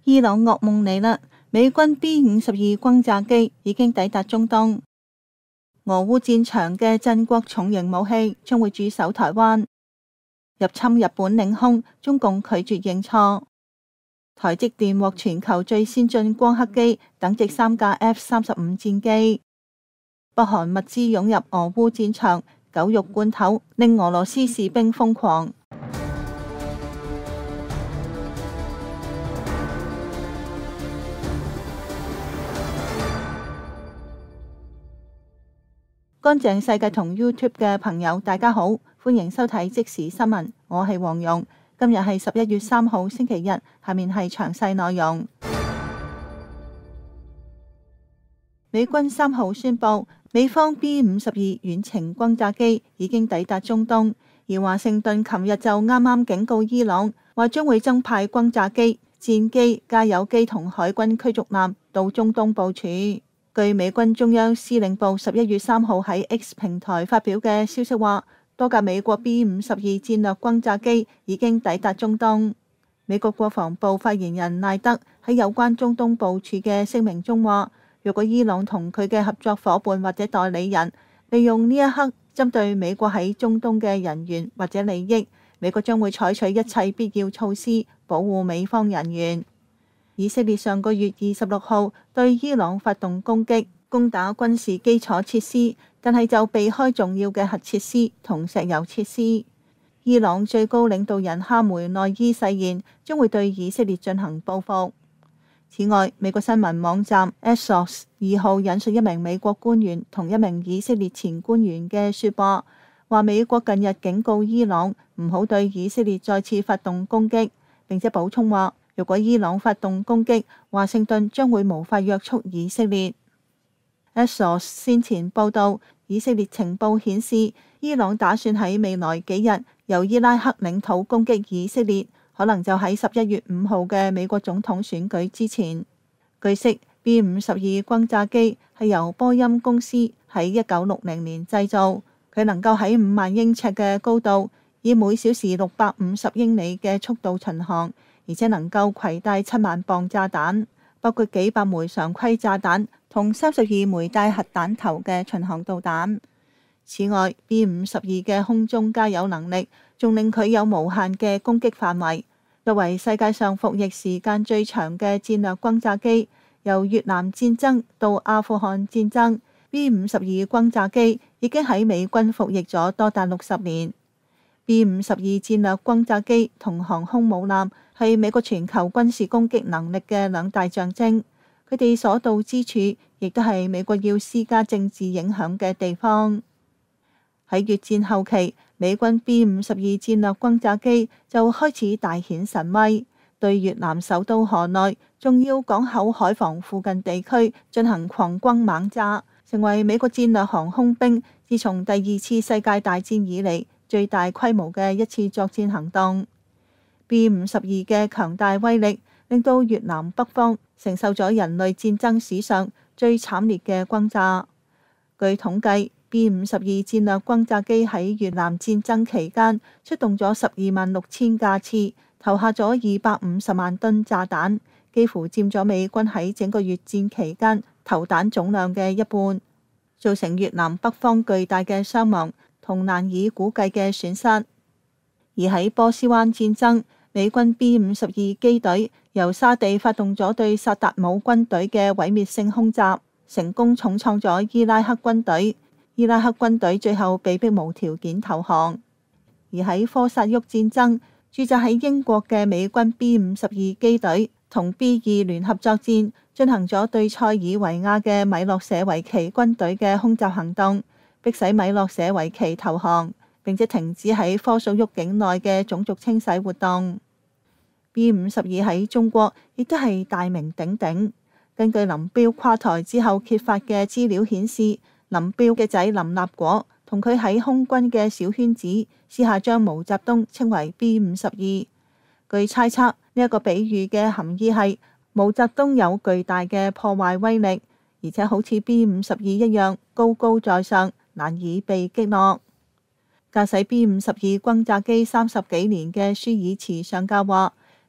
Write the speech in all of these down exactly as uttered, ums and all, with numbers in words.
伊朗噩夢嚟啦！美軍 B 五十二轟炸機已經抵達中東，俄烏戰場嘅鎮國重型武器將會駐守台灣。入侵日本領空，中共拒絕認錯。台積電獲全球最先進光刻機，等值三架 F 三十五戰機。北韓物資湧入俄烏戰場，狗肉罐頭令俄羅斯士兵瘋狂。乾淨世界同 YouTube 嘅朋友，大家好，歡迎收睇即時新聞，我係黃蓉。今日係十一月三號星期日，下面係詳細內容。美軍三號宣布，美方 B 五十二遠程轟炸機已經抵達中東，而華盛頓琴日就啱啱警告伊朗，話將會增派轟炸機、戰機、加油機同海軍驅逐艦到中東部署。據美軍中央司令部十一月三號喺 X 平台發表嘅消息話，多架美國 B 五十二戰略轟炸機已經抵達中東。美國國防部發言人賴德喺有關中東部署嘅聲明中話，若果伊朗同佢嘅合作夥伴或者代理人利用呢一刻針對美國喺中東嘅人員或者利益，美國將會採取一切必要措施保護美方人員。以色列上個月二十六號對伊朗發動攻擊，攻打軍事基礎設施，但係就避開重要嘅核設施同石油設施。伊朗最高領導人哈梅內伊誓言將會對以色列進行報復。此外，美國新聞網站 Axios 二號引述一名美國官員同一名以色列前官員嘅說話，話美國近日警告伊朗唔好對以色列再次發動攻擊，並且補充話，如果伊朗發動攻擊，華盛頓將會無法約束以色列。Axios 先前報道，以色列情報顯示，伊朗打算喺未來幾日由伊拉克領土攻擊以色列，可能就喺十一月五號嘅美國總統選舉之前。據悉 ，B 五十二轟炸機係由波音公司喺一九六零年製造，佢能夠喺五萬英尺嘅高度，以每小時六百五十英里嘅速度巡航。而且能夠攜帶七萬磅炸彈，包括幾百枚常規炸彈同三十二枚帶核彈頭嘅巡航導彈。此外 ，B 五十二嘅空中加油能力仲令佢有無限嘅攻擊範圍。作為世界上服役時間最長嘅戰略轟炸機，由越南戰爭到阿富汗戰爭 ，B 五十二轟炸機已經喺美軍服役咗多達六十年。B 五十二戰略轟炸機同航空母艦係美國全球軍事攻擊能力嘅兩大象徵，佢哋所到之處亦都係美國要施加政治影響嘅地方。喺越戰後期，美軍 B 五十二戰略轟炸機就開始大顯神威，對越南首都河內重要港口海防附近地區進行狂轟猛炸，成為美國戰略航空兵自從第二次世界大戰以嚟最大規模嘅一次作戰行動。B 五十二嘅強大威力令到越南北方承受咗人類戰爭史上最慘烈嘅轟炸。據統計 ，B 五十二戰略轟炸機喺越南戰爭期間出動咗十二萬六千架次，投下咗二百五十萬噸炸彈，幾乎佔咗美軍喺整個越戰期間投彈總量嘅一半，造成越南北方巨大嘅傷亡同難以估計嘅損失。而喺波斯灣戰爭，美軍 B 五十二機隊由沙地發動咗對薩達姆軍隊嘅毀滅性空襲，成功重創咗伊拉克軍隊。伊拉克軍隊最後被迫無條件投降。而喺科薩沃戰爭，駐紮喺英國嘅美軍 B 五十二機隊同 B 二聯合作戰，進行咗對塞爾維亞嘅米洛舍維奇軍隊嘅空襲行動，迫使米洛舍維奇投降，並且停止喺科索沃境內嘅種族清洗活動。B 五十二喺中國亦都係大名鼎鼎。根據林彪垮台之後揭發嘅資料顯示，林彪嘅仔林立果同佢喺空軍嘅小圈子私下將毛澤東稱為 B 五十二。據猜測，呢一個比喻嘅含義係毛澤東有巨大嘅破壞威力，而且好似 B 五十二一樣高高在上，難以被擊落。駕駛 B 五十二轟炸機三十幾年嘅舒爾茨上校話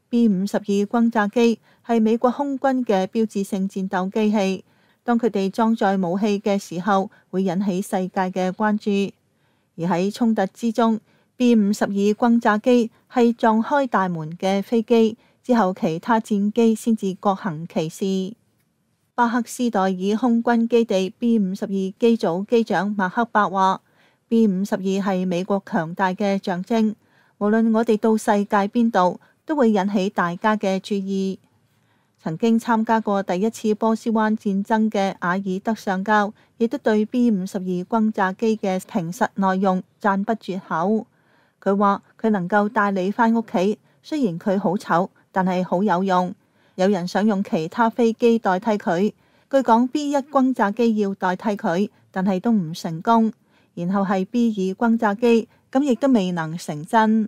B 五十二轟炸機係美國空軍嘅標誌性戰鬥機器，當佢哋裝載武器嘅時候，會引起世界嘅關注。而喺衝突之中，B 五十二轟炸機係撞開大門嘅飛機，之後其他戰機先至各行其事。巴克斯代爾空軍基地 B 五十二機組機長馬克伯話：B 五十二係美國強大嘅象徵，無論我哋到世界邊度，都會引起大家嘅注意。曾經參加過第一次波斯灣戰爭嘅阿爾德上校，亦都對 B 五十二轟炸機嘅平實內容讚不絕口。佢話佢能夠帶你返屋企，雖然佢好醜，但係好有用。有人想用其他飛機代替佢，據講 B 一轟炸機要代替佢，但係都唔成功。然後係 B 二轟炸機，咁亦都未能成真。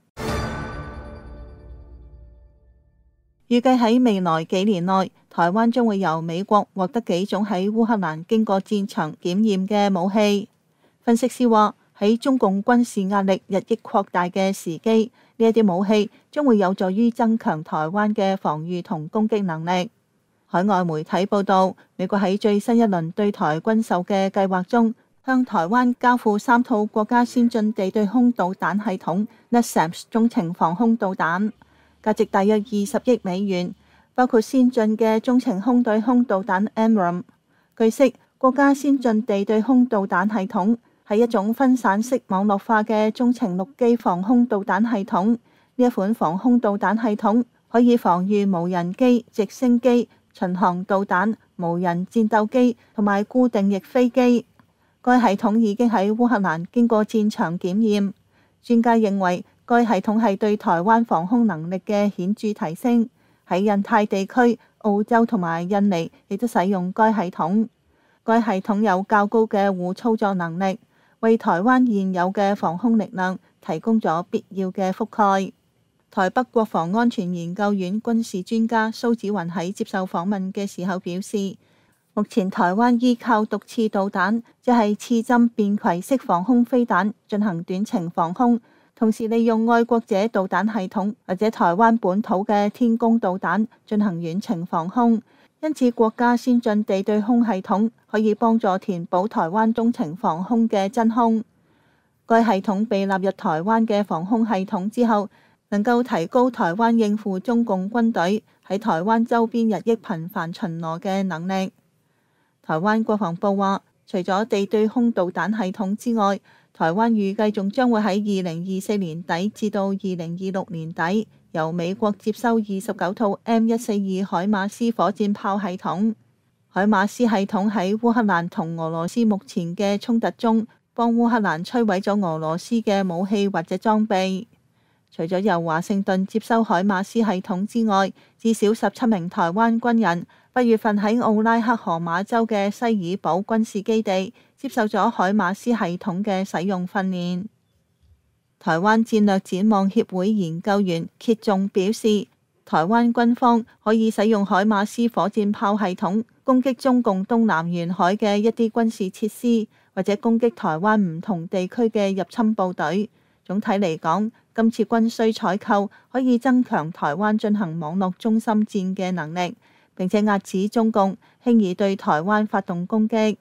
預計喺未來幾年內，台灣將會由美國獲得幾種喺烏克蘭經過戰場檢驗嘅武器。分析師話，喺中共軍事壓力日益擴大嘅時機，呢一啲武器將會有助於增強台灣嘅防禦同攻擊能力。海外媒體報道，美國喺最新一輪對台軍售嘅計劃中，向台灣交付三套國家先進地對空導彈系統 N A S A M S 中程防空導彈，價值大約二十億美元，包括先進嘅中程空對空導彈 M R A M。據悉，國家先進地對空導彈系統係一種分散式網絡化嘅中程陸基防空導彈系統。呢一款防空導彈系統可以防禦無人機、直升機、巡航導彈、無人戰鬥機同埋固定翼飛機。該系統已經喺烏克蘭經過戰場檢驗。專家認為，該系統係對台灣防空能力嘅顯著提升，喺印太地區、澳洲同埋印尼亦都使用該系統。該系統有較高嘅互操作能力，為台灣現有嘅防空力量提供咗必要嘅覆蓋。台北國防安全研究院軍事專家蘇紫雲喺接受訪問嘅時候表示，目前台灣依靠毒刺導彈，即係刺針便攜式防空飛彈進行短程防空。同時利用愛國者導彈系統或者台灣本土嘅天弓導彈進行遠程防空，因此國家先進地對空系統可以幫助填補台灣中程防空嘅真空。該系統被納入台灣嘅防空系統之後，能夠提高台灣應付中共軍隊喺台灣周邊日益頻繁巡邏嘅能力。台灣國防部話，除咗地對空導彈系統之外，台灣預計仲將會喺二零二四年底至到二零二六年底，由美國接收二十九套 M 一四二海馬斯火箭炮系統。海馬斯系統喺烏克蘭同俄羅斯目前嘅衝突中，幫烏克蘭摧毀咗俄羅斯嘅武器或者裝備。除咗由華盛頓接收海馬斯系統之外，至少十七名台灣軍人八月份喺奧拉克荷馬州嘅西爾堡軍事基地接受咗海馬斯系統嘅使用訓練。台灣戰略展望協會研究員揭仲表示，台灣軍方可以使用海馬斯火箭炮系統攻擊中共東南沿海嘅一啲軍事設施，或者攻擊台灣唔同地區嘅入侵部隊。總體嚟講，今次軍需採購可以增強台灣進行網絡中心戰嘅能力，並且壓止中共輕易對台灣發動攻擊。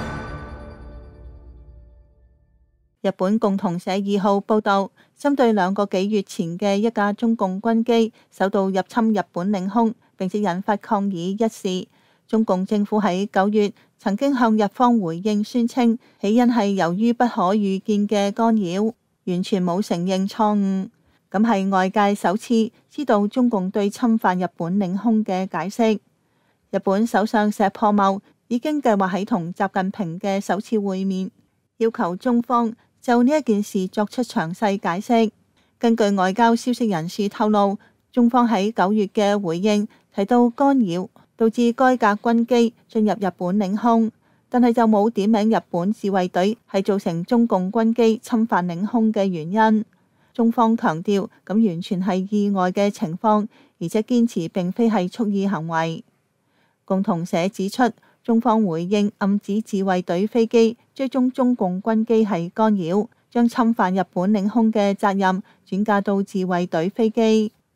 日本共同社二號報導，針對兩個幾月前嘅一架中共軍機首度入侵日本領空並且引發抗議一事，中共政府喺九月曾經向日方回應，宣稱起因係由於不可預見嘅干擾，完全冇承認錯誤。咁係外界首次知道中共對侵犯日本領空嘅解釋。日本首相石破茂已經計劃喺同習近平嘅首次會面，要求中方就呢一件事作出詳細解釋。根據外交消息人士透露，中方喺九月嘅回應提到干擾導致該架軍機進入日本領空，但係就冇點名日本自衛隊係造成中共軍機侵犯領空嘅原因。中方強調，咁完全係意外嘅情況，而且堅持並非係蓄意行為。共同社指出，中方回應暗指自衛隊飛機追蹤中共軍機係干擾，將侵犯日本領空嘅責任轉嫁到自衛隊飛機。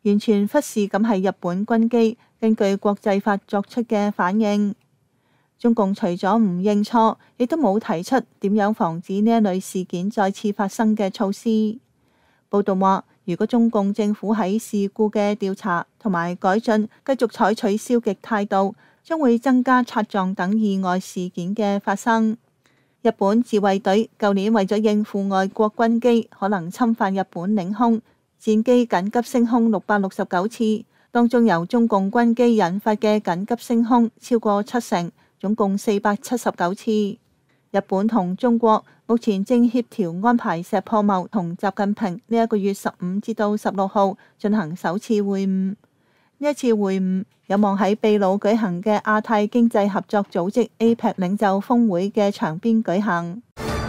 完全忽視咁係日本軍機根據國際法作出嘅反應。中共除咗唔認錯，亦都冇提出點樣防止呢一類事件再次發生嘅措施。報道話，如果中共政府喺事故嘅調查同埋改進繼續採取消極態度，將會增加擦撞等意外事件嘅發生。日本自衛隊舊年為咗應付外國軍機可能侵犯日本領空，戰機緊急升空六百六十九次，當中由中共軍機引發嘅緊急升空超過七成，總共四百七十九次。日本同中國目前正協調安排石破茂同習近平呢一個月十五至到十六號進行首次會晤。呢一次會晤有望喺秘魯舉行嘅亞太經濟合作組織 A P E C 領袖峰會嘅場邊舉行。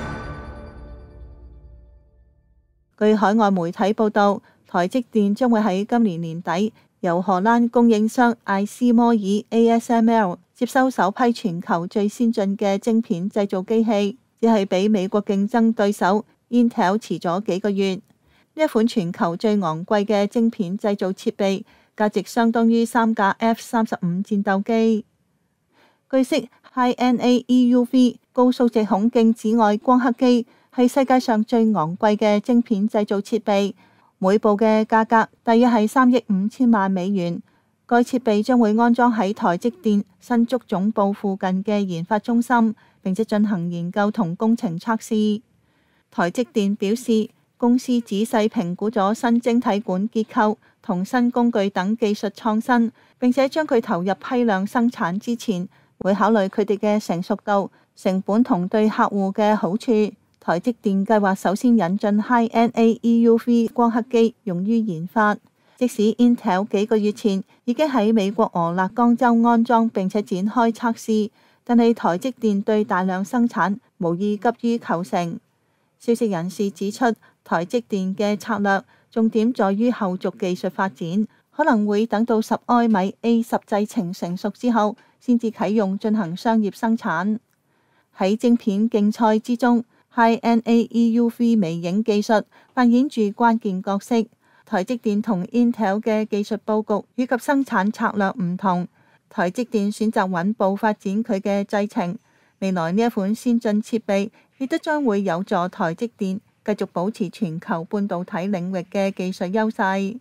據海外媒體報道，台積電將會喺今年年底由荷蘭供應商艾斯摩爾 A S M L 接收首批全球最先進嘅晶片製造機器，只係比美國競爭對手 Intel 遲咗幾個月。呢一款全球最昂貴嘅晶片製造設備，價值相當於三架 F 三十五戰鬥機。據悉 ，High N A E U V 高數值孔徑紫外光刻機係世界上最昂貴嘅晶片製造設備，每部嘅價格大約係三億五千萬美元。該設備將會安裝喺台積電新竹總部附近嘅研發中心，並且進行研究同工程測試。台積電表示，公司仔細評估咗新晶體管結構同新工具等技術創新，並且將佢投入批量生產之前，會考慮佢哋嘅成熟度、成本同對客戶嘅好處。台積電計劃首先引進 High N A E U V 光刻機用於研發。即使 Intel 幾個月前已經喺美國俄勒岡州安裝並且展開測試，但係台積電對大量生產無意急於求成。消息人士指出，台積電嘅策略重點在於後續技術發展，可能會等到十埃米 A 十製程成熟之後，先至啟用進行商業生產。喺晶片競賽之中，High N A E U V 微影技術扮演住關鍵角色。台積電同 Intel 嘅技術佈局以及生產策略唔同，台積電選擇穩步發展佢嘅製程。未來呢一款先進設備亦都將會有助台積電繼續保持全球半導體領域嘅技術優勢。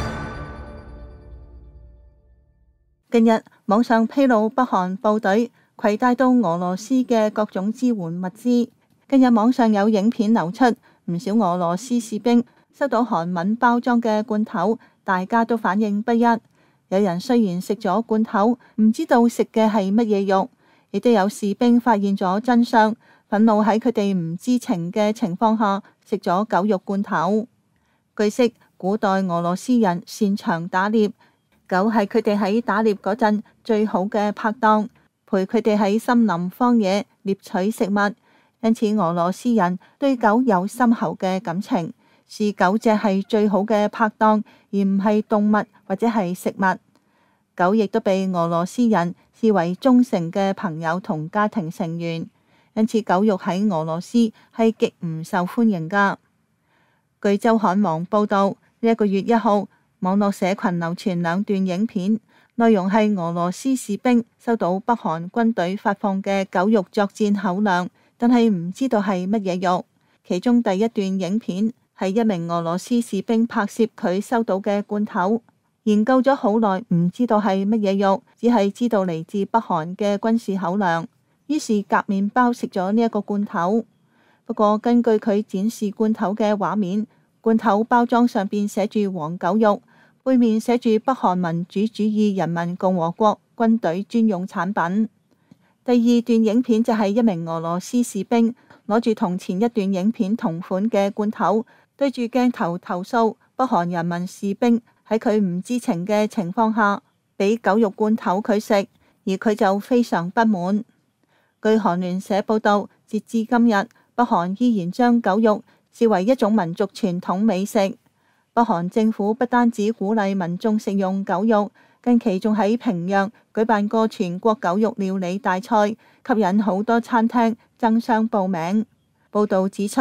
近日網上披露北韓部隊攜帶到俄羅斯嘅各種支援物資。近日網上有影片流出，唔少俄羅斯士兵收到韓文包裝嘅罐頭，大家都反應不一。有人雖然食咗罐頭，唔知道食嘅係乜嘢肉，亦都有士兵發現咗真相，憤怒喺佢哋唔知情嘅情況下食咗狗肉罐頭。據悉，古代俄羅斯人擅長打獵，狗係佢哋喺打獵嗰陣最好嘅拍檔，陪佢哋喺森林荒野獵取食物，因此俄羅斯人對狗有深厚嘅感情。視狗隻係最好嘅拍檔，而唔係動物或者係食物。狗亦都被俄羅斯人視為忠誠嘅朋友同家庭成員，因此狗肉喺俄羅斯係極唔受歡迎㗎。據周刊網報道，呢一個月一號，網絡社群流傳兩段影片，內容係俄羅斯士兵收到北韓軍隊發放嘅狗肉作戰口糧，但係唔知道係乜嘢肉。其中第一段影片係一名俄羅斯士兵拍攝佢收到嘅罐頭，研究咗好耐，唔知道係乜嘢肉，只係知道嚟自北韓嘅軍事口糧，於是夾麵包食咗呢一個罐頭。不過根據佢展示罐頭嘅畫面，罐頭包裝上邊寫住黃狗肉，背面寫住北韓民主主義人民共和國軍隊專用產品。第二段影片就係一名俄羅斯士兵攞住同前一段影片同款嘅罐頭，對住鏡頭投訴北韓人民士兵喺佢唔知情嘅情況下俾狗肉罐頭佢食，而佢就非常不滿。據韓聯社報道，截至今日，北韓依然將狗肉視為一種民族傳統美食。北韓政府不單止鼓勵民眾食用狗肉，近期仲喺平壤舉辦過全國狗肉料理大賽，吸引好多餐廳爭相報名。報道指出，北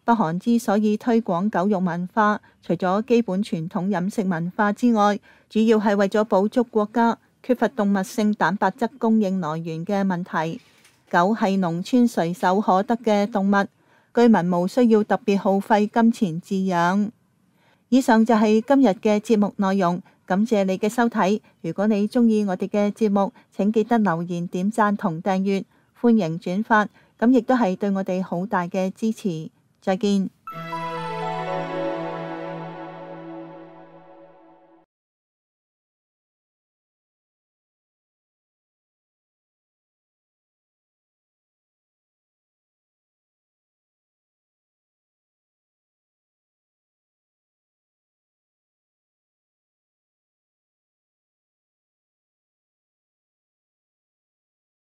北韓之所以推廣狗肉文化，除咗基本傳統飲食文化之外，主要係為咗補足國家缺乏動物性蛋白質供應來源嘅問題。狗係農村隨手可得嘅動物，居民無需要特別耗費金錢飼養。以上就係今日嘅節目內容，感謝你嘅收睇。如果你鍾意我哋嘅節目，請記得留言、點讚同訂閱，歡迎轉發，咁亦都係對我哋好大嘅支持。再見。